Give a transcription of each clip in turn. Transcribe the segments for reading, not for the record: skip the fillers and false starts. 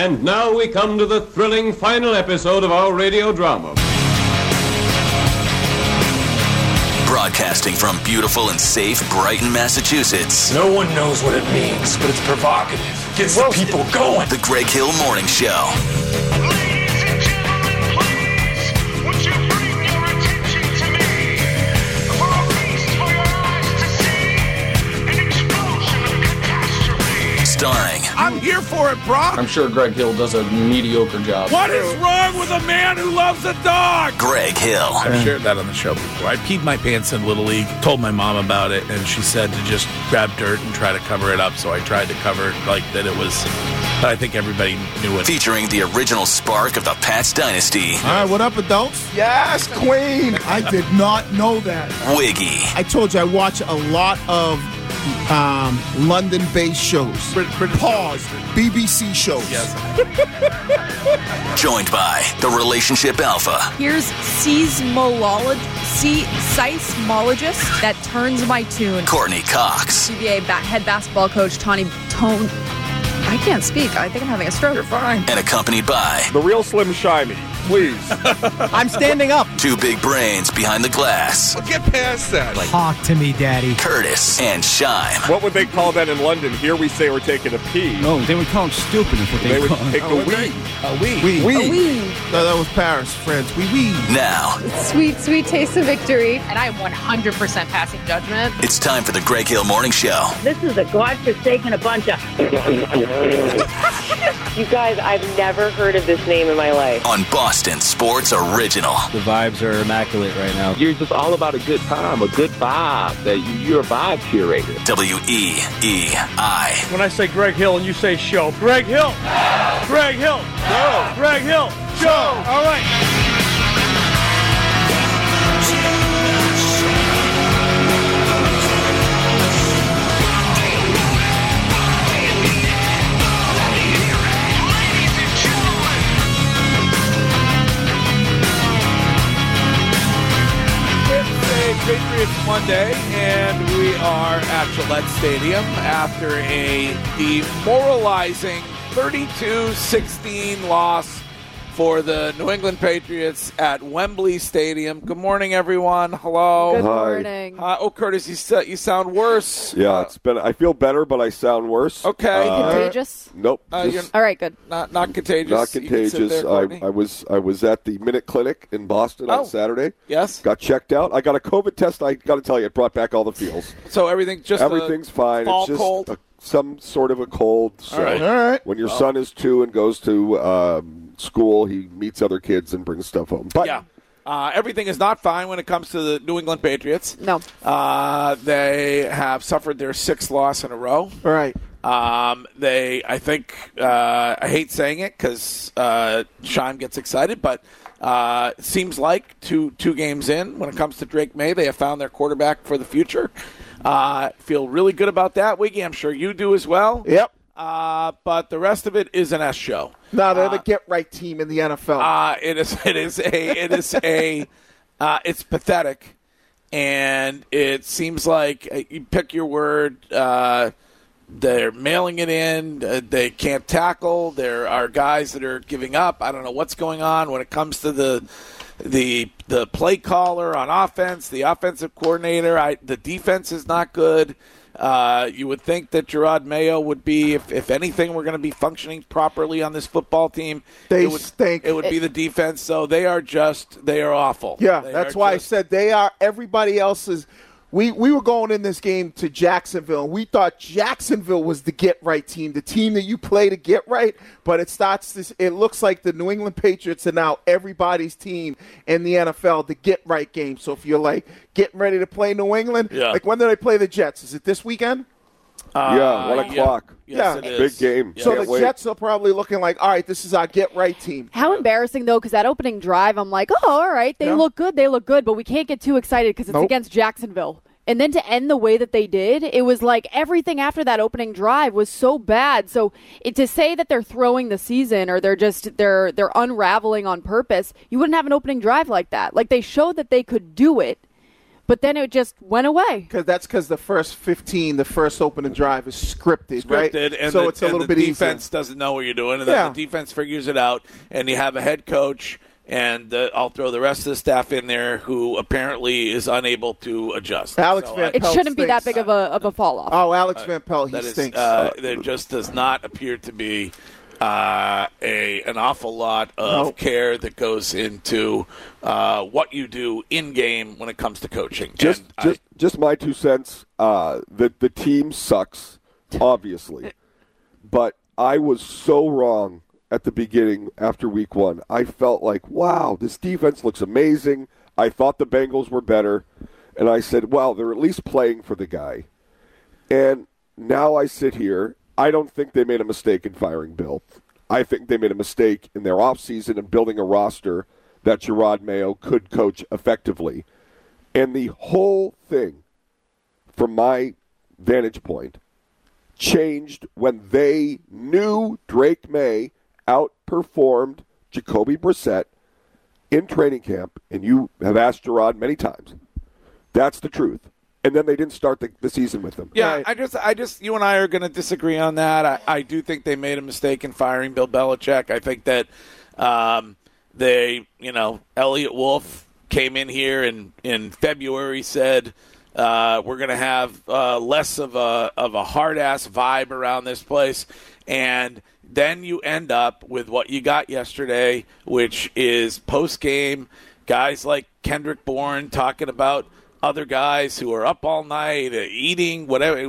And now we come to the thrilling final episode of our radio drama. Broadcasting from beautiful and safe Brighton, Massachusetts. No one knows what it means, but it's provocative. Gets the people going. The Greg Hill Morning Show. Ladies and gentlemen, please, would you bring your attention to me? For a feast for your eyes to see, an explosion of catastrophe. Starring. I'm here for it, Brock. I'm sure Greg Hill does a mediocre job. What is wrong with a man who loves a dog? Greg Hill. I've shared that on the show before. I peed my pants in Little League, told my mom about it, and she said to just grab dirt and try to cover it up. So I tried to cover it like that it was, but I think everybody knew it. Featuring the original spark of the Pats dynasty. All right, what up, adults? Yes, Queen. I did not know that. Wiggy. I told you I watch a lot of London-based shows. Pause. BBC shows. Yes. Joined by the Relationship Alpha. Here's seismologist that turns my tune. Courtney Cox. CBA head basketball coach Tony Tone. I can't speak. I think I'm having a stroke. You're fine. And accompanied by The real Slim Shimey, please. I'm standing up. two big brains behind the glass. Well, get past that. Talk to me, Daddy. Curtis and Shime. What would they call that in London? Here we say we're taking a pee. No, they would call him stupid is what They they would call him. take a wee. We. No, that was Paris, France. We. Now, Sweet, sweet taste of victory. And I am 100% passing judgment. it's time for the Greg Hill Morning Show. This is a godforsaken bunch of... You guys, I've never heard of this name in my life. On Boston Sports Original. The vibes are immaculate right now. You're just all about a good time, a good vibe. That you're a vibe curator. WEEI. When I say Greg Hill and you say show, Greg Hill! Greg Hill! Show! Greg Hill! Show! All right. Patriots Monday, and we are at Gillette Stadium after a demoralizing 32-16 loss for the New England Patriots at Wembley Stadium. Good morning, everyone. Hello. Good morning. Curtis, you sound worse. Yeah, it's been. I feel better, but I sound worse. Okay. Contagious? Nope. You're All right, good. not contagious. Not You can sit contagious. there, Courtney. I was at the Minute Clinic in Boston on Saturday. Yes. Got checked out. I got a COVID test. I got to tell you, it brought back all the feels. So everything's fine. Fall It's just cold. Some sort of a cold. So All right. All right. when your son is 2 and goes to school, he meets other kids and brings stuff home. But Yeah. Everything is not fine when it comes to the New England Patriots. No. They have suffered their 6th loss in a row. All right. I hate saying it because Shime gets excited, but it seems like two games in, when it comes to Drake May, they have found their quarterback for the future. Feel really good about that, Wiggy. I'm sure you do as well. Yep. But the rest of it is an S show. No, they're the get-right team in the NFL. It's pathetic, and it seems like you pick your word. They're mailing it in. They can't tackle. There are guys that are giving up. I don't know what's going on when it comes to the play caller on offense, the offensive coordinator. The defense is not good. You would think that Gerard Mayo would be, if anything, we're going to be functioning properly on this football team. They stink. It would be the defense. So they are awful. Yeah, that's why I said they are. Everybody else is. We were going in this game to Jacksonville, and we thought Jacksonville was the get-right team, the team that you play to get right, but it looks like the New England Patriots are now everybody's team in the NFL, the get-right game. So if you're, like, getting ready to play New England, like when do they play the Jets? Is it this weekend? 1 o'clock. Yes, it is. Big game. Yeah. So Can't the wait. Jets are probably looking like, all right, this is our get-right team. How embarrassing, though, because that opening drive, I'm like, oh, all right, they look good, but we can't get too excited because it's against Jacksonville. And then to end the way that they did, it was like everything after that opening drive was so bad. So to say that they're throwing the season or they're unraveling on purpose, you wouldn't have an opening drive like that. Like, they showed that they could do it, But then it just went away. Because the first 15, the first opening drive is scripted, right? And so it's a little bit the easier. defense doesn't know what you're doing, and then the defense figures it out, and you have a head coach, and I'll throw the rest of the staff in there who apparently is unable to adjust. Alex Van Pelt It shouldn't be that stinks. big of a fall off. Oh, Alex Van Pelt, he That is, stinks. there just does not appear to be an awful lot of care that goes into what you do in game when it comes to coaching. Just my 2 cents. The team sucks, obviously, but I was so wrong at the beginning after week 1. I felt like, wow, this defense looks amazing. I thought the Bengals were better, and I said, well, they're at least playing for the guy. And now I sit here. I don't think they made a mistake in firing Bill. I think they made a mistake in their offseason and building a roster that Gerard Mayo could coach effectively. And the whole thing, from my vantage point, changed when they knew Drake May outperformed Jacoby Brissett in training camp, and you have asked Gerard many times. That's the truth. And then they didn't start the season with him. Yeah, I just, you and I are going to disagree on that. I do think they made a mistake in firing Bill Belichick. I think that Elliot Wolf came in here and in February said we're going to have less of a hard ass vibe around this place, and then you end up with what you got yesterday, which is post game guys like Kendrick Bourne talking about other guys who are up all night eating whatever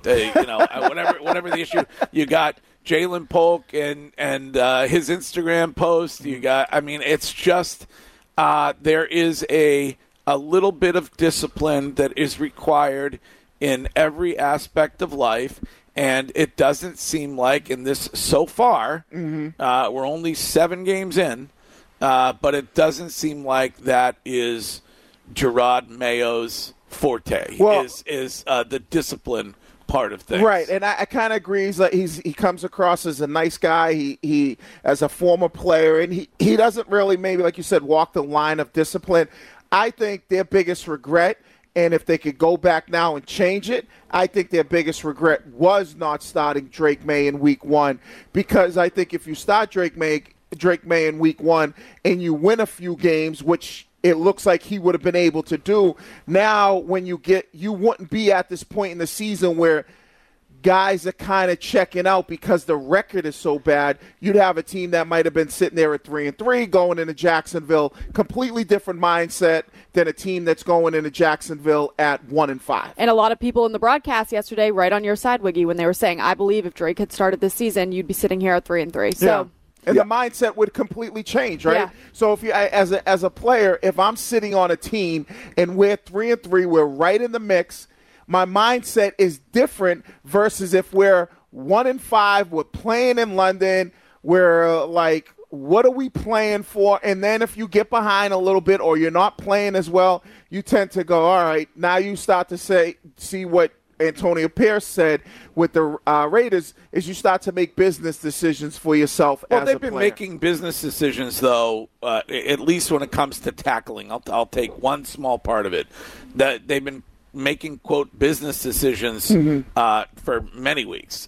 whatever the issue. You got Jalen Polk and his Instagram post. You got, it's just there is a little bit of discipline that is required in every aspect of life, and it doesn't seem like in this so far. We're only 7 games in, but it doesn't seem like that is Gerard Mayo's forte. Is the discipline part of things, right? And I kind of agree. He comes across as a nice guy. He as a former player, and he doesn't really, maybe like you said, walk the line of discipline. I think their biggest regret, and if they could go back now and change it, I think their biggest regret was not starting Drake May in week 1, because I think if you start Drake May in week 1 and you win a few games, which it looks like he would have been able to do, now when you wouldn't be at this point in the season where guys are kind of checking out because the record is so bad. You'd have a team that might have been sitting there at 3-3 going into Jacksonville, completely different mindset than a team that's going into Jacksonville at 1-5. And a lot of people in the broadcast yesterday, right on your side, Wiggy, when they were saying, I believe if Drake had started this season, you'd be sitting here at 3-3. So. Yeah. And the mindset would completely change, right? Yeah. So if you, as a player, if I'm sitting on a team and we're 3-3, we're right in the mix, my mindset is different versus if we're 1-5, we're playing in London, we're like, what are we playing for? And then if you get behind a little bit or you're not playing as well, you tend to go, all right, now you start to see what Antonio Pierce said with the Raiders is you start to make business decisions for yourself as a player. Well, they've been making business decisions, though, at least when it comes to tackling. I'll take one small part of it. That they've been making, quote, business decisions for many weeks.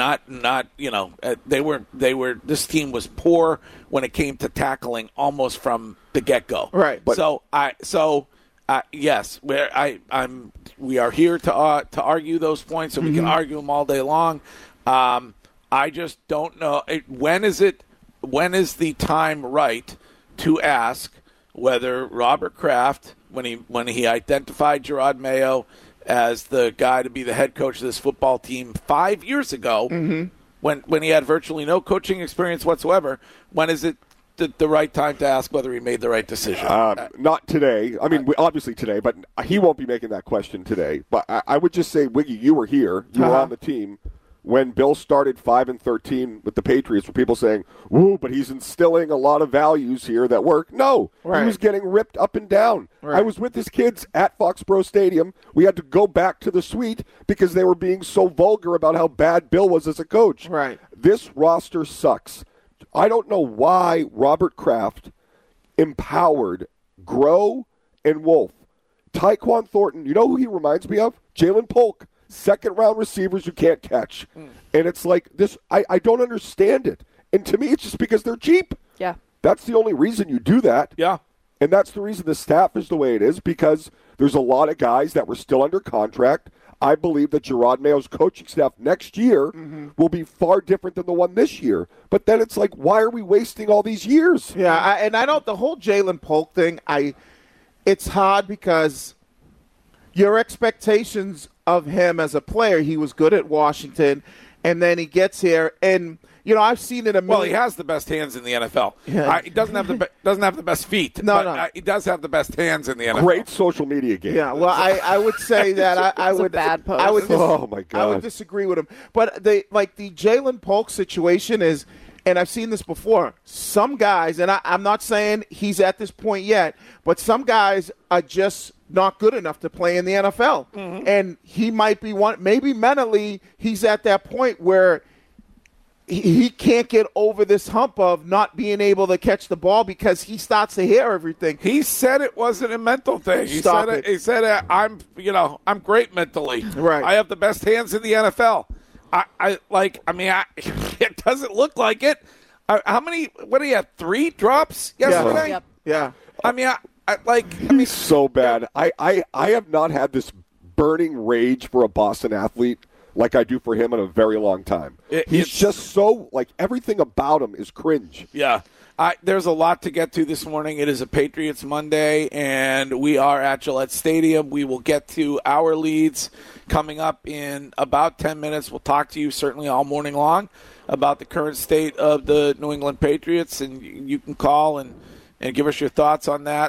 They were this team was poor when it came to tackling almost from the get-go. Right. Yes, we are here to argue those points, and we can argue them all day long. I just don't know when is the time right to ask whether Robert Kraft, when he identified Gerard Mayo as the guy to be the head coach of this football team 5 years ago, when he had virtually no coaching experience whatsoever, when is it the right time to ask whether he made the right decision? Not today. I mean, obviously today, but he won't be making that question today. But I would just say, Wiggy, you were here. You were on the team when Bill started 5-13 with the Patriots. Were people saying, "Ooh, but he's instilling a lot of values here that work"? No, he was getting ripped up and down. Right. I was with his kids at Foxborough Stadium. We had to go back to the suite because they were being so vulgar about how bad Bill was as a coach. Right. This roster sucks. I don't know why Robert Kraft empowered Groh and Wolf Tyquan Thornton, you know who he reminds me of? Jalen Polk, second-round receivers who can't catch. And it's like this. I don't understand it. And to me, it's just because they're cheap. Yeah. That's the only reason you do that. Yeah. And that's the reason the staff is the way it is, because there's a lot of guys that were still under contract. I believe that Gerard Mayo's coaching staff next year will be far different than the one this year. But then it's like, why are we wasting all these years? Yeah, and I don't. The whole Jalen Polk thing, it's hard because your expectations of him as a player, he was good at Washington, and then he gets here, and I've seen it a million. Well, he has the best hands in the NFL. Yeah. He doesn't have the best feet. No, but, no. He does have the best hands in the NFL. Great social media game. Yeah, well, I would say that I would. a bad post. I would. Oh my God! I would disagree with him. But the Jalen Polk situation is, and I've seen this before. Some guys, and I'm not saying he's at this point yet, but some guys are just not good enough to play in the NFL, and he might be one. Maybe mentally, he's at that point where he can't get over this hump of not being able to catch the ball because he starts to hear everything. He said it wasn't a mental thing. He Stop said it. He said I'm great mentally. Right. I have the best hands in the NFL. It doesn't look like it. How many? What do you have? 3 drops yesterday? Yep. Yeah. He's so bad. I have not had this burning rage for a Boston athlete like I do for him in a very long time. He's just so, everything about him is cringe. Yeah. There's a lot to get to this morning. It is a Patriots Monday, and we are at Gillette Stadium. We will get to our leads coming up in about 10 minutes. We'll talk to you certainly all morning long about the current state of the New England Patriots, and you can call and give us your thoughts on that.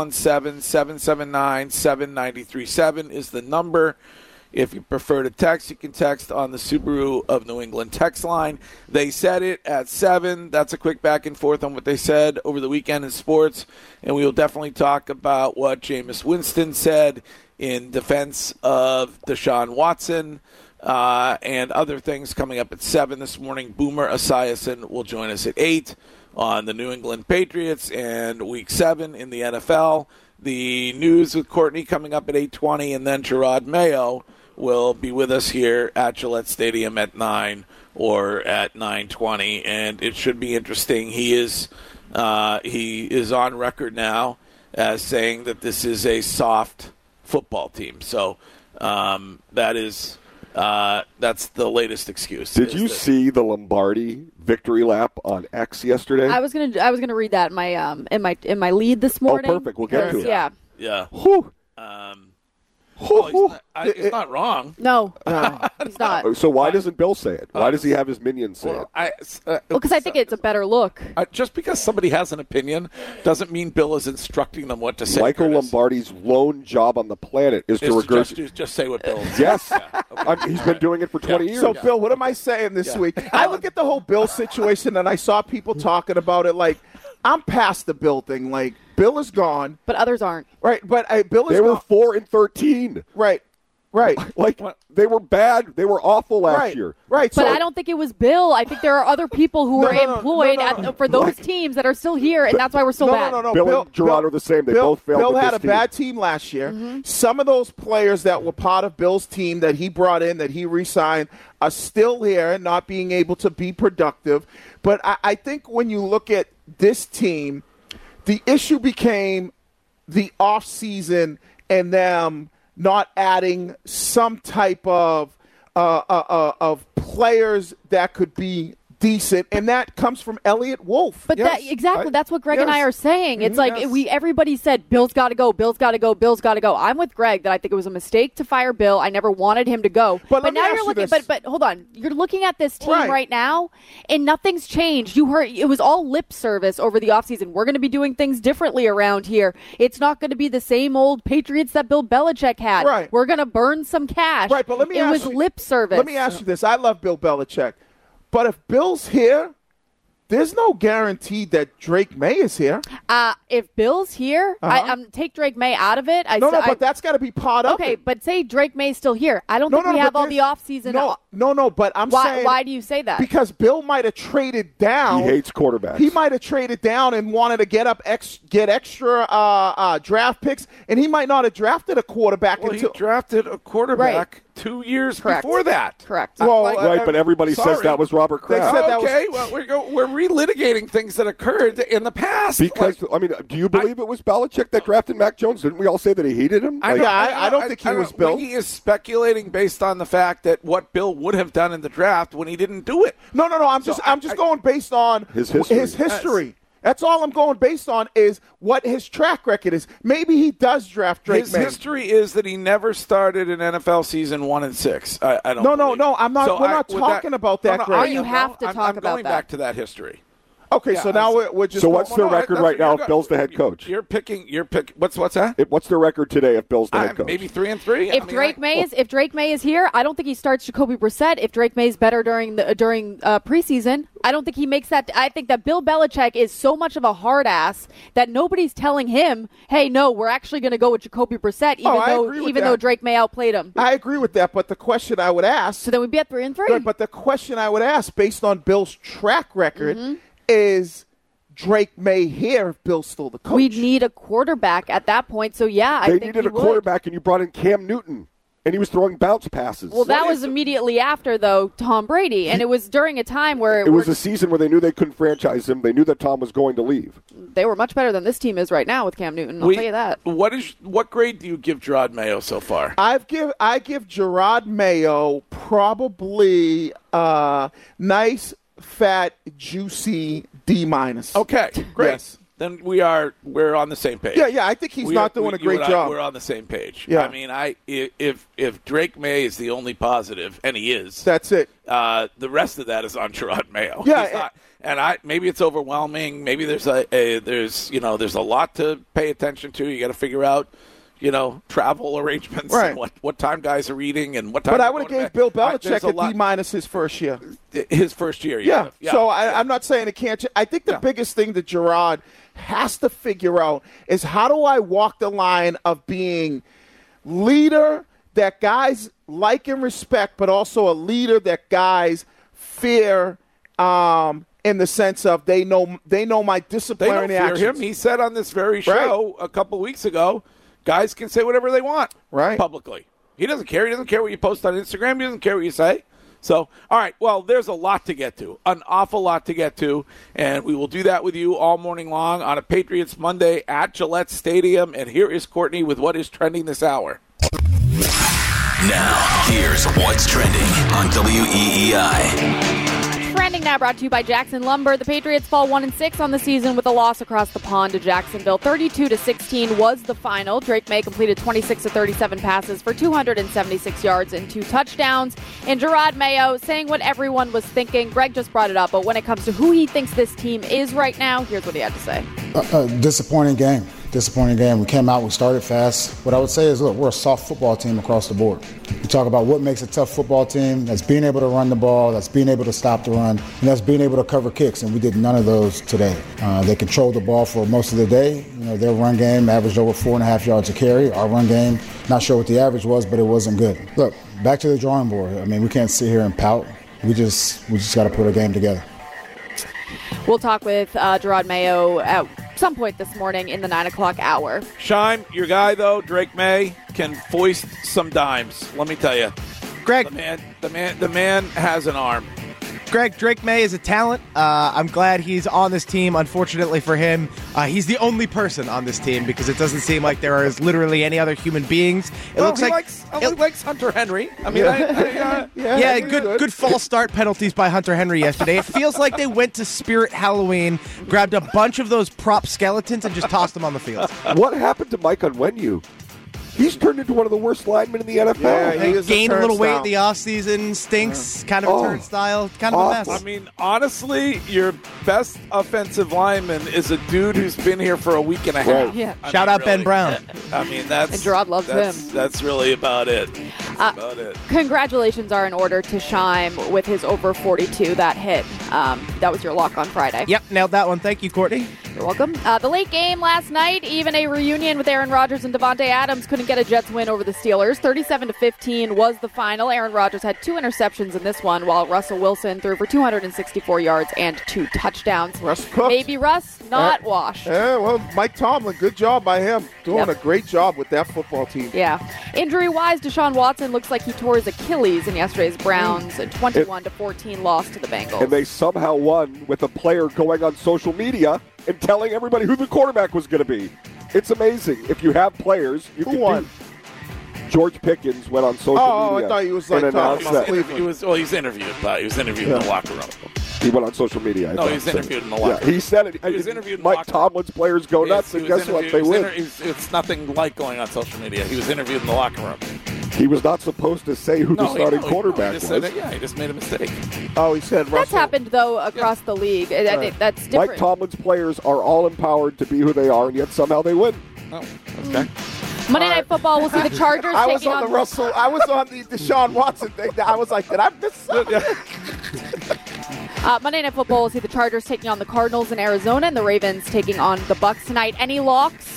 617-779-7937 is the number. If you prefer to text, you can text on the Subaru of New England text line. They said it at 7. That's a quick back and forth on what they said over the weekend in sports. And we will definitely talk about what Jameis Winston said in defense of Deshaun Watson and other things coming up at 7 this morning. Boomer Esiason will join us at 8 on the New England Patriots and Week 7 in the NFL. The news with Courtney coming up at 8:20, and then Gerard Mayo will be with us here at Gillette Stadium at 9 or at 9:20, and it should be interesting. He is on record now as saying that this is a soft football team. So that's the latest excuse. Did you see the Lombardi victory lap on X yesterday? I was gonna read that in my lead this morning. Oh, perfect. We'll get to it. Yeah. Yeah. Whew. He's not wrong. No, he's not. So why doesn't Bill say it? Why does he have his minions say it? Because I think it's a better look. Just because somebody has an opinion doesn't mean Bill is instructing them what to say. Michael Lombardi's lone job on the planet is to regurgitate. Just say what Bill says. Yes. He's been doing it for 20 years. So, Bill, what am I saying this week? I look at the whole Bill situation, and I saw people talking about it like, I'm past the Bill thing. Like, Bill is gone. But others aren't. Right, but Bill is They gone. were 4-13. Right. They were bad. They were awful last year. Right. But I don't think it was Bill. I think there are other people who are employed for those teams that are still here, and that's why we're so bad. No. Bill and Gerard are the same. They both failed Bill with had this a bad team last year. Mm-hmm. Some of those players that were part of Bill's team that he brought in, that he re-signed, are still here and not being able to be productive. But I think when you look at this team, the issue became the offseason and them not adding some type of players that could be decent, and that comes from Elliott Wolf. But that's what Greg and I are saying. It's like everybody said, Bill's got to go, Bill's got to go, Bill's got to go. I'm with Greg that I think it was a mistake to fire Bill. I never wanted him to go. But now you're looking. But hold on, you're looking at this team right now, and nothing's changed. You heard it was all lip service over the offseason. We're going to be doing things differently around here. It's not going to be the same old Patriots that Bill Belichick had. Right. We're going to burn some cash. Right. But let me ask you, lip service. Let me ask you this: I love Bill Belichick. But if Bill's here, there's no guarantee that Drake May is here. If Bill's here, take Drake May out of it. But that's got to be part of it. Okay, but say Drake May's still here. I don't think we have all the offseason. No, but I'm saying. Why do you say that? Because Bill might have traded down. He hates quarterbacks. He might have traded down and wanted to get extra draft picks, and he might not have drafted a quarterback Well, until he drafted a quarterback Right. 2 years Correct. before that. Correct. Well, right, but everybody says sorry. that was Robert Kraft. said that was- Okay, well, we're relitigating things that occurred in the past. Because, do you believe it was Belichick that drafted Mac Jones? Didn't we all say that he hated him? I don't think he was Bill. He is speculating based on the fact that what Bill would have done in the draft when he didn't do it. No. I'm just going based on His history. Yes. That's all I'm going based on is what his track record is. Maybe he does draft Drake His May. history is that he never started an NFL season 1-6. I don't. No, believe. I'm not. So we're not with talking about that, Greg. I You am, have to I'm talk about going that. back to that history. Okay, Yeah, so now we're just. So what's their record right now if Bill's the head coach? You're picking. What's that? What's their record today if Bill's the head coach? Maybe 3-3. If Drake May is here, I don't think he starts Jacoby Brissett. If Drake May's better during preseason, I don't think he makes that. I think that Bill Belichick is so much of a hard ass that nobody's telling him, "Hey, no, we're actually going to go with Jacoby Brissett," even though Drake May outplayed him. I agree with that, but the question I would ask. So then we'd be at 3-3. Good, but the question I would ask, based on Bill's track record, is Drake May here if Bill's still the coach? We'd need a quarterback at that point. So yeah, I They think needed he a quarterback, and you brought in Cam Newton, and he was throwing bounce passes. Well, that was immediately after, though, Tom Brady, and it was during a time where it was a season where they knew they couldn't franchise him. They knew that Tom was going to leave. they were much better than this team is right now with Cam Newton. I'll tell you that. What grade do you give Gerard Mayo so far? I give Gerard Mayo probably nice, fat, juicy D-. Okay, great. Yes. Then we're on the same page. Yeah, I think he's not doing a great job. We're on the same page. Yeah. I mean, if Drake May is the only positive, and he is, that's it. The rest of that is on Gerard Mayo. Yeah, maybe it's overwhelming. Maybe there's there's a lot to pay attention to. You got to figure out, travel arrangements, right? And what time guys are eating and what time. But I would have gave Bill Belichick a D- his first year. His first year, yeah. So I'm not saying it can't. I think the biggest thing that Gerard has to figure out is how do I walk the line of being leader that guys like and respect, but also a leader that guys fear. In the sense of they know my disciplinary they don't fear actions. him. He said on this very show a couple weeks ago, guys can say whatever they want publicly. He doesn't care. He doesn't care what you post on Instagram. He doesn't care what you say. So, all right, well, there's a lot to get to, an awful lot to get to, and we will do that with you all morning long on a Patriots Monday at Gillette Stadium. And here is Courtney with what is trending this hour. Now, here's what's trending on WEEI. Trending now brought to you by Jackson Lumber. The Patriots fall 1-6 on the season with a loss across the pond to Jacksonville. 32-16 was the final. Drake May completed 26 of 37 passes for 276 yards and 2 touchdowns. And Gerard Mayo saying what everyone was thinking. Greg just brought it up, but when it comes to who he thinks this team is right now, here's what he had to say. Disappointing game. We came out, we started fast. What I would say is, look, we're a soft football team across the board. You talk about what makes a tough football team, that's being able to run the ball, that's being able to stop the run, and that's being able to cover kicks, and we did none of those today. They controlled the ball for most of the day. Their run game averaged over 4.5 yards a carry. Our run game, not sure what the average was, but it wasn't good. Look, back to the drawing board. I mean, we can't sit here and pout. We just got to put a game together. We'll talk with Gerard Mayo at some point this morning in the 9 o'clock hour. Shime, your guy, though, Drake May, can foist some dimes. Let me tell you. Greg. The man has an arm. Greg, Drake May is a talent. I'm glad he's on this team. Unfortunately for him, he's the only person on this team because it doesn't seem like there is literally any other human beings. It looks like he likes Hunter Henry. I mean, good false start penalties by Hunter Henry yesterday. It feels like they went to Spirit Halloween, grabbed a bunch of those prop skeletons, and just tossed them on the field. What happened to Mike Onwenu? He's turned into one of the worst linemen in the NFL. Yeah, he gained a little weight in the offseason, stinks, kind of a turnstile, kind of a mess. I mean, honestly, your best offensive lineman is a dude who's been here for a week and a half. Yeah. Shout out Ben Brown. I mean, and Gerard loves him. That's really about it. Congratulations are in order to Shime with his over 42. That hit. That was your lock on Friday. Yep, nailed that one. Thank you, Courtney. You're welcome. The late game last night, even a reunion with Aaron Rodgers and Devontae Adams couldn't get a Jets win over the Steelers. 37-15 was the final. Aaron Rodgers had 2 interceptions in this one, while Russell Wilson threw for 264 yards and 2 touchdowns. Russ cooked. Maybe Russ, not washed. Yeah, well, Mike Tomlin, good job by him. Doing a great job with that football team. Yeah. Injury-wise, Deshaun Watson looks like he tore his Achilles in yesterday's Browns 21-14 loss to the Bengals. And they somehow won with a player going on social media and telling everybody who the quarterback was going to be. It's amazing. If you have players, you Who can won? George Pickens went on social media. I thought he was like and talking announced about that. He was interviewed. He was interviewed in the locker room. He went on social media. No, he was interviewed in the locker room. Yeah, he said it. He was interviewed in the Mike locker room. Tomlin's players go nuts, and guess what? They win. It's nothing like going on social media. He was interviewed in the locker room. He was not supposed to say who the starting quarterback he just was. said, he just made a mistake. Oh, he said That's Russell. happened, though, across the league. That's different. Mike Tomlin's players are all empowered to be who they are, and yet somehow they win. Oh, okay. Monday Night Football, we'll see the Chargers I was taking on the Russell. I was on the Deshaun Watson thing. I was like, did I miss something? Monday Night Football, we'll see the Chargers taking on the Cardinals in Arizona and the Ravens taking on the Bucks tonight. Any locks?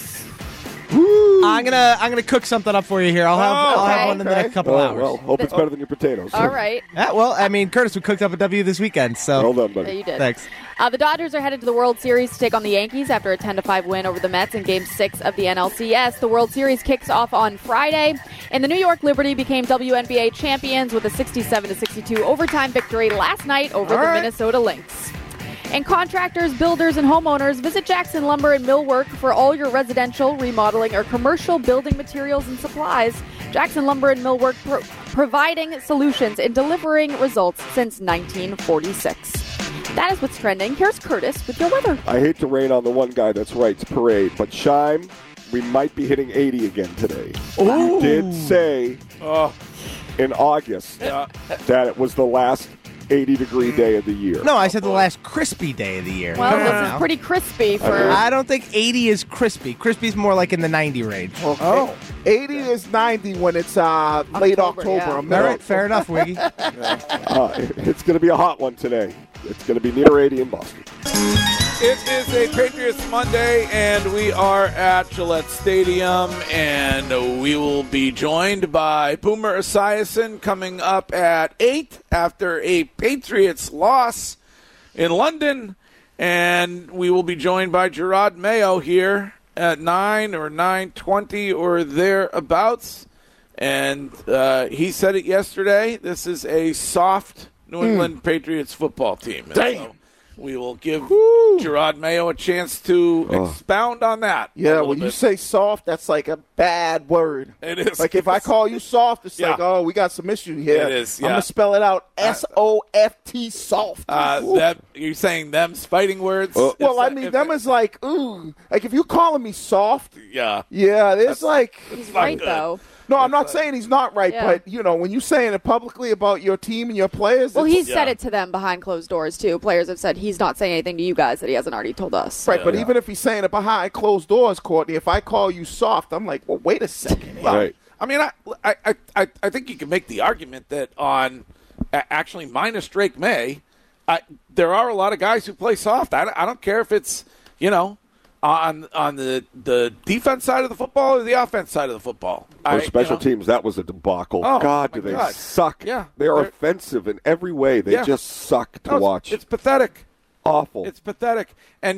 I'm gonna cook something up for you here. I'll have one in the next couple hours. Well, hope it's better than your potatoes. All right. Yeah, well, I mean, Curtis, we cooked up a W this weekend, so well done, buddy. Yeah, you did. Thanks. The Dodgers are headed to the World Series to take on the Yankees after a 10-5 win over the Mets in Game 6 of the NLCS. The World Series kicks off on Friday, and the New York Liberty became WNBA champions with a 67-62 overtime victory last night over the Minnesota Lynx. And contractors, builders, and homeowners, visit Jackson Lumber and Millwork for all your residential, remodeling, or commercial building materials and supplies. Jackson Lumber and Millwork providing solutions and delivering results since 1946. That is what's trending. Here's Curtis with your weather. I hate to rain on the one guy that's right, it's Parade, but Shime, we might be hitting 80 again today. You did say in August that it was the last 80-degree day of the year. No, I said the last crispy day of the year. Well, this is pretty crispy for... I don't think 80 is crispy. Crispy is more like in the 90 range. Okay. 80 is 90 when it's late October. yeah. All right, fair enough, Wiggy. It's going to be a hot one today. It's going to be near 80 in Boston. It is a Patriots Monday, and we are at Gillette Stadium, and we will be joined by Boomer Esiason coming up at 8 after a Patriots loss in London, and we will be joined by Gerard Mayo here at 9 or 9:20 or thereabouts, and he said it yesterday. This is a soft New England Patriots football team. And so we will give Gerard Mayo a chance to expound on that. Yeah, when you say soft, that's like a bad word. It is. Like if I call you soft, it's like, oh, we got some issue here. It is, I'm going yeah. to spell it out. S-O-F-T, soft. That you're saying them's fighting words? Well, I mean, them is like, ooh. Like if you calling me soft, yeah, it's like. He's right, though. No, I'm not saying he's not right, Yeah. but, you know, when you're saying it publicly about your team and your players. Well, it's- he's said it to them behind closed doors, too. Players have said he's not saying anything to you guys that he hasn't already told us. Right, but even if he's saying it behind closed doors, Courtney, if I call you soft, I'm like, well, wait a second. Right. I mean, I think you can make the argument that on actually minus Drake May, there are a lot of guys who play soft. I don't care if it's, you know, on the defense side of the football or the offense side of the football. Or special teams, that was a debacle. Oh, God, my do they God. suck. Yeah. They are They're- offensive in every way. They Yeah. just suck to watch. It's pathetic. Awful. It's pathetic. And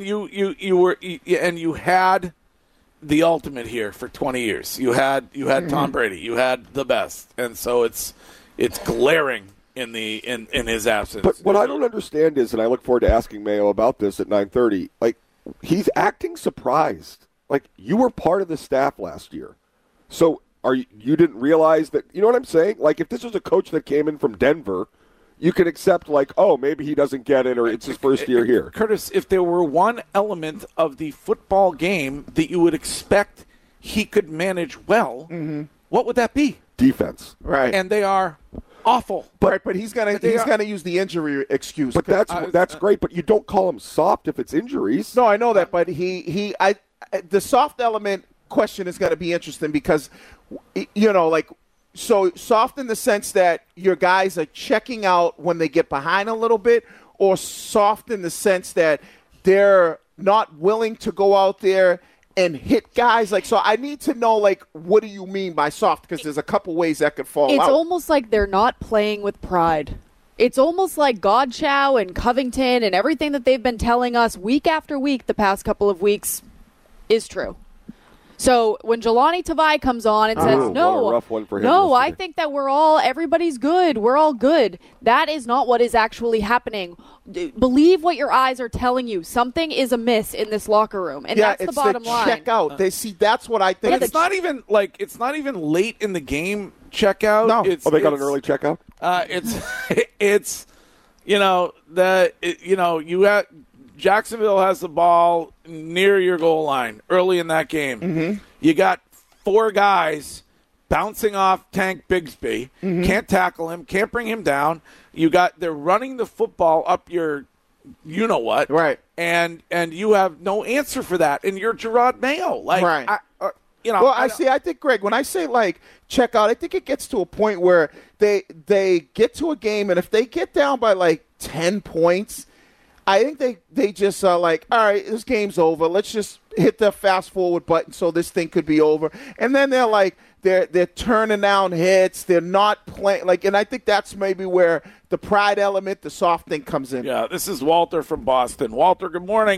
you had the ultimate here for 20 years. You had Tom Brady. You had the best. And so it's glaring in his absence. But what I don't understand is, and I look forward to asking Mayo about this at 9:30, like, he's acting surprised. Like, you were part of the staff last year. So you didn't realize that, you know what I'm saying? Like, if this was a coach that came in from Denver, you could accept, like, oh, maybe he doesn't get it or it's his first year here. Curtis, if there were one element of the football game that you would expect he could manage well, what would that be? Defense. Right. And they are awful. But he's gonna use the injury excuse. But that's great, but you don't call him soft if it's injuries. No, I know that, but the soft element question is going to be interesting because, you know, like, so soft in the sense that your guys are checking out when they get behind a little bit, or soft in the sense that they're not willing to go out there and hit guys. Like, so I need to know, like, what do you mean by soft? Because there's a couple ways that could fall out. It's almost like they're not playing with pride. It's almost like Godchow and Covington and everything that they've been telling us week after week the past couple of weeks is true. So when Jelani Tavai comes on and says, what a rough one for him I yesterday. think that everybody's good. We're all good. That is not what is actually happening. Believe what your eyes are telling you. Something is amiss in this locker room. And that's the bottom line. Check out. They see that's what I think. But it's not even late in the game checkout. No. They got an early checkout? Jacksonville has the ball near your goal line early in that game. Mm-hmm. You got 4 guys bouncing off Tank Bigsby. Mm-hmm. Can't tackle him. Can't bring him down. They're running the football up your, you know what, right? And you have no answer for that. And you're Gerard Mayo, like, right? I think, Greg, when I say, like, check out, I think it gets to a point where they get to a game, and if they get down by, like, 10 points, I think they just are like, all right, this game's over. Let's just hit the fast forward button so this thing could be over. And then they're like, they're turning down hits. They're not playing, like, and I think that's maybe where the pride element, the soft thing comes in. Yeah, this is Walter from Boston. Walter, good morning.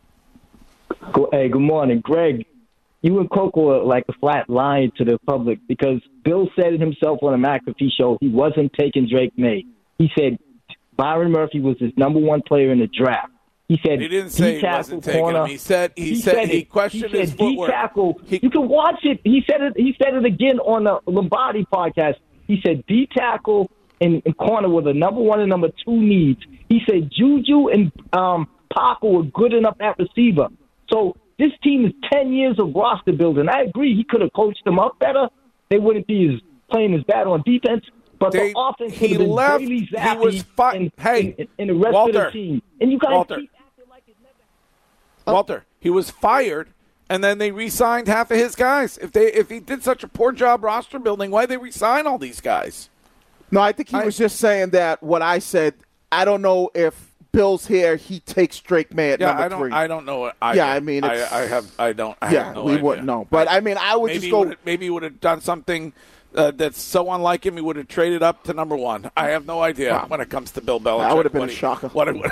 Hey, good morning, Greg. You and Coco are like a flat line to the public because Bill said it himself on the McAfee show. He wasn't taking Drake May. He said Byron Murphy was his number 1 player in the draft. He said he didn't say he wasn't taking him. He said he questioned his footwork. D-tackle. You can watch it. He said it again on the Lombardi podcast. He said D-tackle and corner were the number 1 and number 2 needs. He said Juju and Parker were good enough at receiver. So this team is 10 years of roster building. I agree. He could have coached them up better. They wouldn't be playing as bad on defense. But the offense would have been Bailey Zappi and the rest Walter, of the team. And you guys Walter, keep acting like it's never. Walter, he was fired, and then they re-signed half of his guys. If he did such a poor job roster building, why'd they re-sign all these guys? No, I think he was just saying that what I said, I don't know if Bill's here, he takes Drake May at number 3. I don't know. I mean, I have no idea. Wouldn't know. But I mean, I would maybe just go. Maybe he would have done something that's so unlike him. He would have traded up to number 1. I have no idea when it comes to Bill Belichick. That would have been a shocker.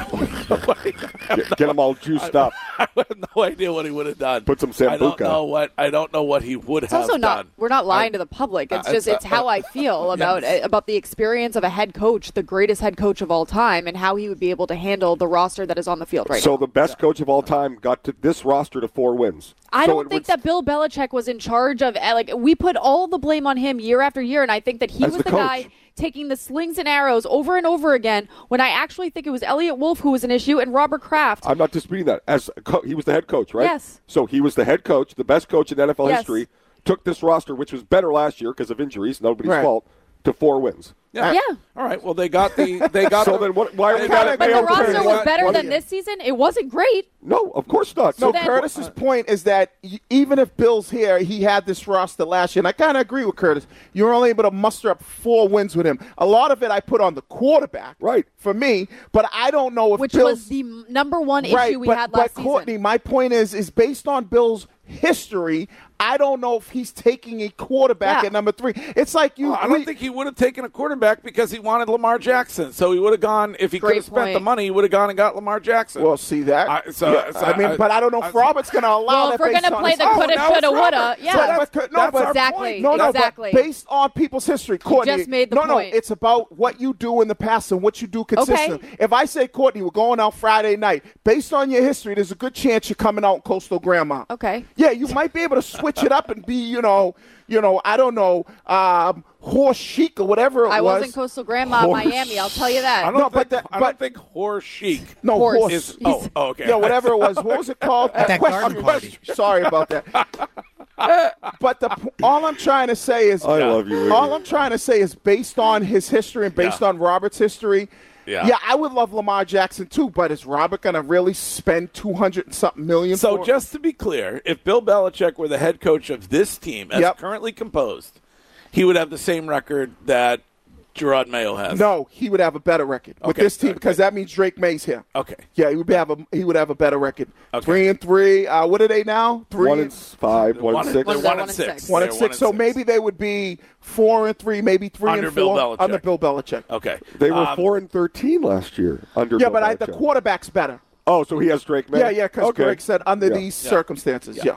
Get them all juiced up. I have no idea what he would have done. Put some Sambuca. I don't know what he would It's have also done. we're not lying to the public. It's just it's how I feel about the experience of a head coach, the greatest head coach of all time, and how he would be able to handle the roster that is on the field right now. So the best coach of all time got to this roster to 4 wins. I don't think that Bill Belichick was in charge of, we put all the blame on him year after year, and I think that he was the guy taking the slings and arrows over and over again when I actually think it was Elliot Wolf who was an issue and Robert Kraft. I'm not disputing that. He was the head coach, right? Yes. So he was the head coach, the best coach in NFL history, took this roster, which was better last year because of injuries, nobody's fault, to 4 wins. Yeah. All right. Well, they got So then why are we But the roster was better than this season. It wasn't great. No, of course not. So Curtis's point is that even if Bill's here, he had this roster last year, and I kind of agree with Curtis. You were only able to muster up 4 wins with him. A lot of it I put on the quarterback, right? For me, but I don't know if Which Bill's, was the number 1 issue we had last season. Courtney, my point is based on Bill's history, I don't know if he's taking a quarterback at number 3. It's like I don't think he would have taken a quarterback because he wanted Lamar Jackson. So he would have gone, if he could have spent the money, he would have gone and got Lamar Jackson. Well, see that. But I don't know if Robert's going to allow well, that. If we're going to play the coulda, shoulda, woulda, exactly. But based on people's history, Courtney. You just made the point. No, it's about what you do in the past and what you do consistently. Okay. If I say, Courtney, we're going out Friday night, based on your history, there's a good chance you're coming out Coastal Grandma. Okay. Yeah, you might be able to switch it up and be, I don't know, Horse Chic or whatever it was. I wasn't Coastal Grandma in Miami, I'll tell you that. I don't think Horse Chic. No, Horse. Is, okay. Yeah, whatever it was. What was it called? At that garden party. Sorry about that. But all I'm trying to say is, I love you, Iggy. all I'm trying to say is based on his history and based on Robert's history, I would love Lamar Jackson too, but is Robert going to really spend $200-something million So for just to be clear, if Bill Belichick were the head coach of this team as currently composed, he would have the same record that Gerard Mayo has? No, he would have a better record with this team because that means Drake May's here. Okay. Yeah, he would have a better record. 3-3. What are they now? 1-5, 1-6. 1-6. 1-6. So maybe they would be 4-3, maybe 3-4 Under Bill Belichick. under Bill Belichick. Okay. They were 4-13 last year under Yeah, Bill but the Belichick. quarterback's better. Oh, so he has Drake May? Yeah, because Greg said under these circumstances. Yeah.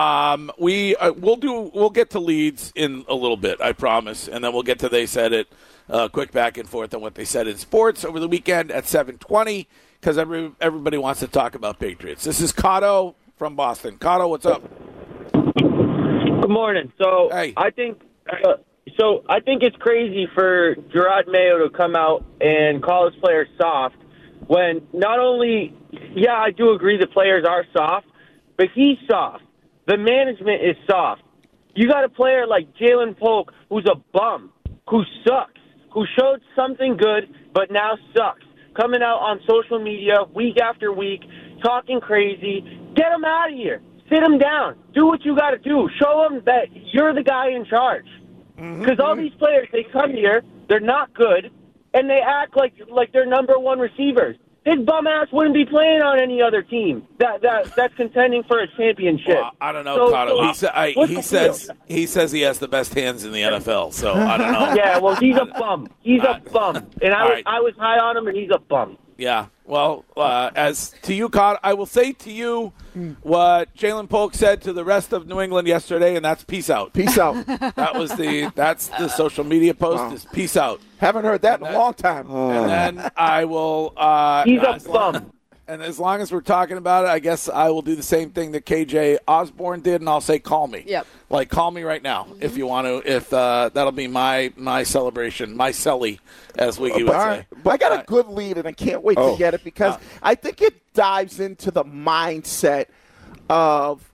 We'll get to leads in a little bit, I promise, and then we'll get to they said it. Quick back and forth on what they said in sports over the weekend at 7:20 because everybody wants to talk about Patriots. This is Cotto from Boston. Cotto, what's up? Good morning. So I think it's crazy for Gerard Mayo to come out and call his players soft when not only, I do agree the players are soft, but he's soft. The management is soft. You got a player like Jalen Polk who's a bum, who sucks, who showed something good but now sucks, coming out on social media week after week, talking crazy. Get him out of here. Sit him down. Do what you got to do. Show him that you're the guy in charge. Because all these players, they come here, they're not good, and they act like they're number one receivers. His bum ass wouldn't be playing on any other team that's contending for a championship. Well, I don't know, Cotto. He says he has the best hands in the NFL, so I don't know. Yeah, well, he's a bum. He's a bum. And I was high on him, and he's a bum. Yeah, well, as to you, Cotto, I will say to you what Jalen Polk said to the rest of New England yesterday, and that's peace out. Peace out. That's the social media post is peace out. Haven't heard that in a long time. And then I will. He's a bum. And as long as we're talking about it, I guess I will do the same thing that KJ Osborne did, and I'll say, call me. Yep. Like, call me right now if you want to. If that'll be my celebration, my celly, as Wiggy would say. But I got a good lead, and I can't wait to get it because I think it dives into the mindset of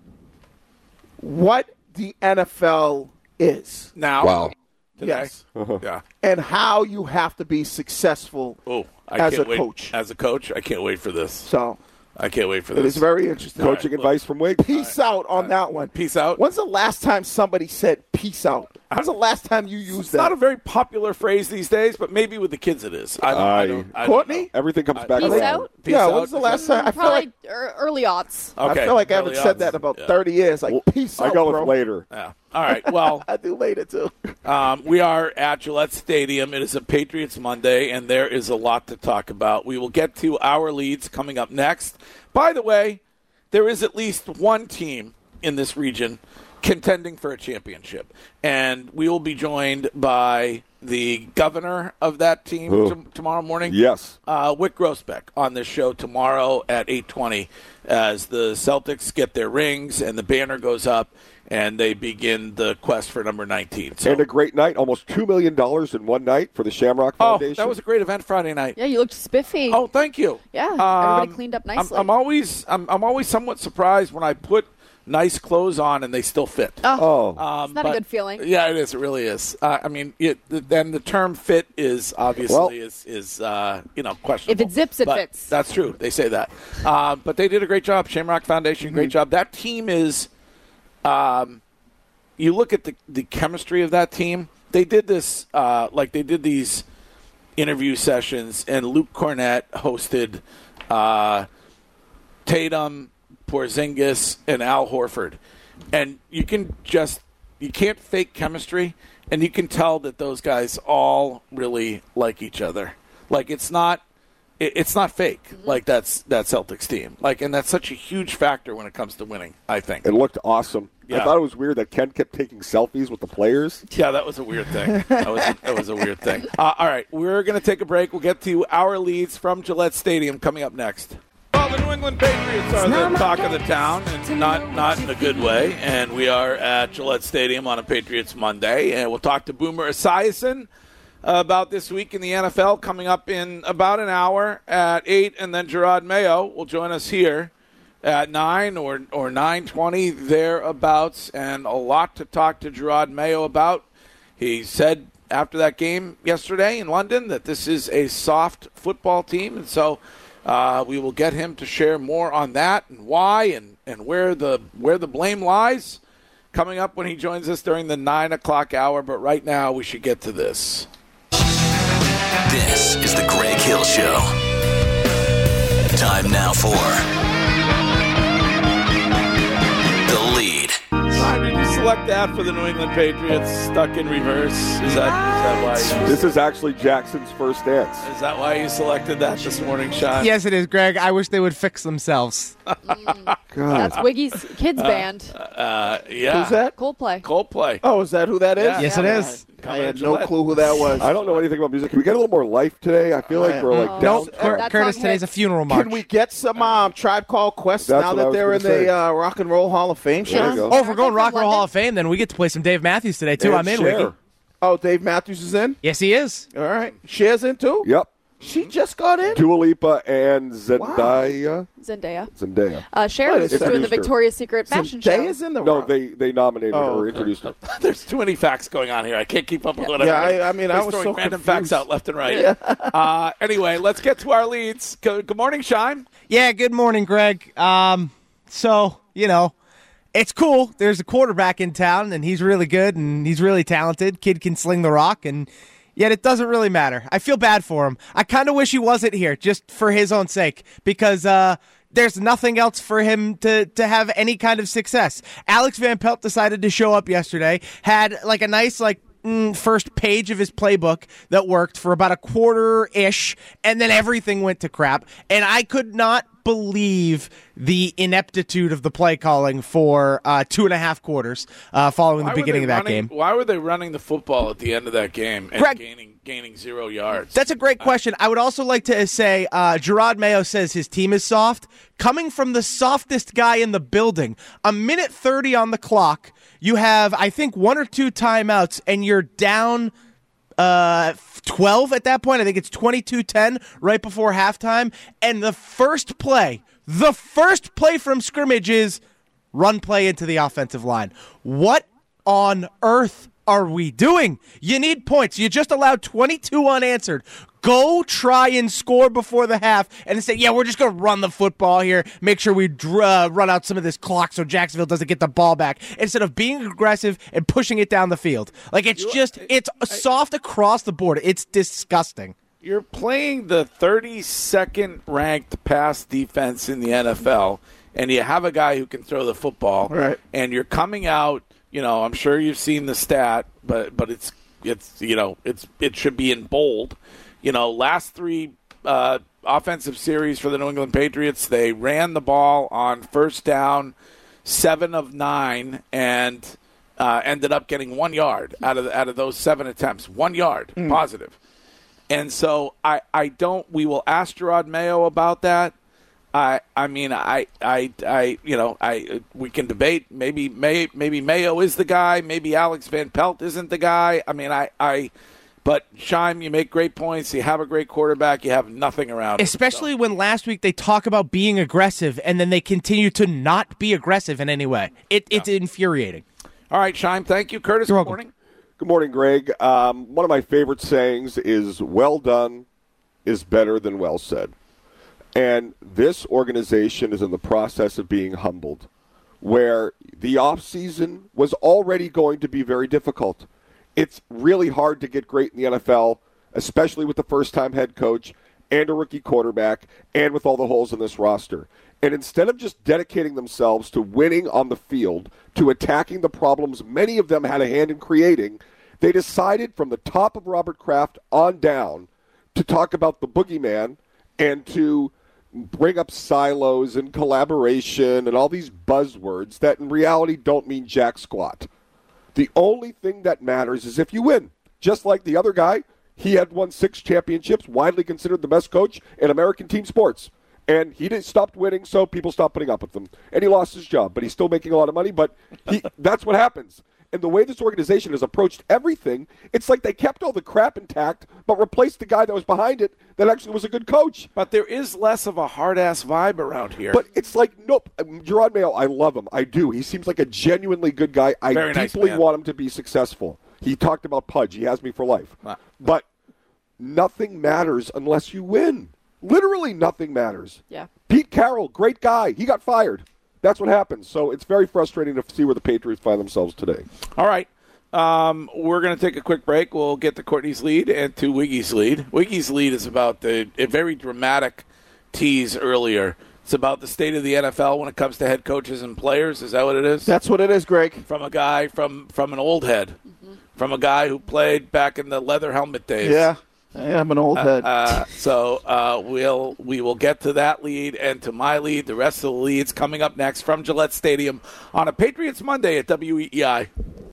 what the NFL is now. Wow. Today. Yes. Yeah. And how you have to be successful as a coach. As a coach, I can't wait for this. So I can't wait for it this. is very interesting. Coaching advice from Wig. Peace out on that one. Peace out. When's the last time somebody said peace out? When's the last time you used It's that? not a very popular phrase these days, but maybe with the kids it is. I don't Courtney? Everything comes back Peace around. out? Peace Yeah, out. when's the last time? I feel Probably like early aughts. Okay. I feel like I haven't Early said odds. that in about 30 years. Like, peace I out, go bro. with later. Yeah. All right. Well, I do later, too. we are at Gillette Stadium. It is a Patriots Monday, and there is a lot to talk about. We will get to our leads coming up next. By the way, there is at least one team in this region contending for a championship, and we will be joined by the governor of that team tomorrow morning. Yes. Wick Grossbeck on this show tomorrow at 8:20 as the Celtics get their rings and the banner goes up and they begin the quest for number 19. So, And a great night, almost $2 million in one night for the Shamrock Foundation. that was a great event Friday night. Yeah, you looked spiffy. Oh, thank you. Yeah, everybody cleaned up nicely. I'm always somewhat surprised when I put nice clothes on and they still fit. It's not a good feeling. Yeah, it is. It really is. I mean, then the term "fit" is obviously is questionable. If it zips, it But fits. That's true. They say that. But they did a great job. Shamrock Foundation, great job. That team is. You look at the chemistry of that team. They did this they did these interview sessions, and Luke Cornett hosted Tatum, Porzingis, and Al Horford, and you can't fake chemistry, and you can tell that those guys all really like each other. Like it's not fake. Like that Celtics team. And that's such a huge factor when it comes to winning, I think. It looked awesome. Yeah. I thought it was weird that Ken kept taking selfies with the players. Yeah, that was a weird thing. That was a weird thing. All right, we're going to take a break. We'll get to our leads from Gillette Stadium coming up next. Well, the New England Patriots are the talk of the town, and not in a good way. And we are at Gillette Stadium on a Patriots Monday, and we'll talk to Boomer Esiason about this week in the NFL coming up in about an hour at 8, and then Gerard Mayo will join us here at 9 or 9:20 thereabouts, and a lot to talk to Gerard Mayo about. He said after that game yesterday in London that this is a soft football team, and so we will get him to share more on that and why and where the blame lies coming up when he joins us during the 9 o'clock hour. But right now we should get to this. Show. Time now for The Lead. Did you select that for the New England Patriots stuck in reverse? Is that why? This is actually Jackson's first dance. Is that why you selected that this morning, Sean? Yes, it is, Greg. I wish they would fix themselves. That's Wiggy's kids band. Yeah. Who's that? Coldplay. Oh, is that who that is? Yeah. Yes, it is. I had no clue who that was. I don't know anything about music. Can we get a little more life today? I feel like we're like down. Nope. Curtis, today's a funeral march. Can we get some Tribe Called Quest That's now what I that was they're in gonna the say. Rock and Roll Hall of Fame? There you Sean? go. Oh, if we're going Rock and Roll Hall of Fame, then we get to play some Dave Matthews today, too. And I'm in, Cher. Wiggy. Oh, Dave Matthews is in? Yes, he is. All right. Cher's in too? Yep. She just got in? Dua Lipa and Zendaya. Zendaya. Cher Wait a is doing the second. Victoria's Secret fashion show. Zendaya's in the No, Rock. they nominated her or okay. introduced her. There's too many facts going on here. I can't keep up with what I mean, I He's was throwing so random confused. facts out left and right. Anyway, let's get to our leads. Good morning, Shime. Yeah, good morning, Greg. So, it's cool. There's a quarterback in town, and he's really good, and he's really talented. Kid can sling the rock, and yet it doesn't really matter. I feel bad for him. I kind of wish he wasn't here, just for his own sake, because there's nothing else for him to have any kind of success. Alex Van Pelt decided to show up yesterday, had like a nice first page of his playbook that worked for about a quarter-ish, and then everything went to crap. And I could not believe the ineptitude of the play calling for 2.5 quarters following the beginning of that game. Why were they running the football at the end of that game and Greg, gaining 0 yards? That's a great question. I would also like to say Gerard Mayo says his team is soft. Coming from the softest guy in the building, a minute 30 on the clock, you have, I think, 1 or 2 timeouts, and you're down 12 at that point. I think it's 22-10 right before halftime. And the first play from scrimmage is run play into the offensive line. What on earth are we doing? You need points. You just allowed 22 unanswered. Go try and score before the half and say, yeah, we're just going to run the football here, make sure we run out some of this clock so Jacksonville doesn't get the ball back, instead of being aggressive and pushing it down the field. It's soft across the board. It's disgusting. You're playing the 32nd ranked pass defense in the NFL, and you have a guy who can throw the football, right? And you're coming out, I'm sure you've seen the stat, but it should be in bold. Last 3 offensive series for the New England Patriots, they ran the ball on first down 7 of 9 and ended up getting 1 yard out of those 7 attempts. 1 yard, positive. And so we will ask Gerard Mayo about that. We can debate. Maybe Mayo is the guy. Maybe Alex Van Pelt isn't the guy. But, Shime, you make great points. You have a great quarterback. You have nothing around him. Especially when last week they talk about being aggressive, and then they continue to not be aggressive in any way. It's infuriating. All right, Shime, thank you. Curtis, You're good welcome. morning. Good morning, Greg. One of my favorite sayings is, well done is better than well said. And this organization is in the process of being humbled, where the offseason was already going to be very difficult. It's really hard to get great in the NFL, especially with the first-time head coach and a rookie quarterback and with all the holes in this roster. And instead of just dedicating themselves to winning on the field, to attacking the problems many of them had a hand in creating, they decided from the top of Robert Kraft on down to talk about the boogeyman and to bring up silos and collaboration and all these buzzwords that in reality don't mean jack squat. The only thing that matters is if you win. Just like the other guy, he had won 6 championships, widely considered the best coach in American team sports. And he stopped winning, so people stopped putting up with him. And he lost his job, but he's still making a lot of money. But that's what happens. And the way this organization has approached everything, it's like they kept all the crap intact, but replaced the guy that was behind it that actually was a good coach. But there is less of a hard-ass vibe around here. But it's like, nope. Gerard Mayo, I love him. I do. He seems like a genuinely good guy. I deeply want him to be successful. He talked about Pudge. He has me for life. But nothing matters unless you win. Literally nothing matters. Yeah. Pete Carroll, great guy. He got fired. That's what happens. So it's very frustrating to see where the Patriots find themselves today. All right. We're going to take a quick break. We'll get to Courtney's lead and to Wiggy's lead. Wiggy's lead is about a very dramatic tease earlier. It's about the state of the NFL when it comes to head coaches and players. Is that what it is? That's what it is, Greg. From a guy from an old head. From a guy who played back in the leather helmet days. Yeah, I'm an old head. So we will get to that lead and to my lead. The rest of the leads coming up next from Gillette Stadium on a Patriots Monday at WEEI.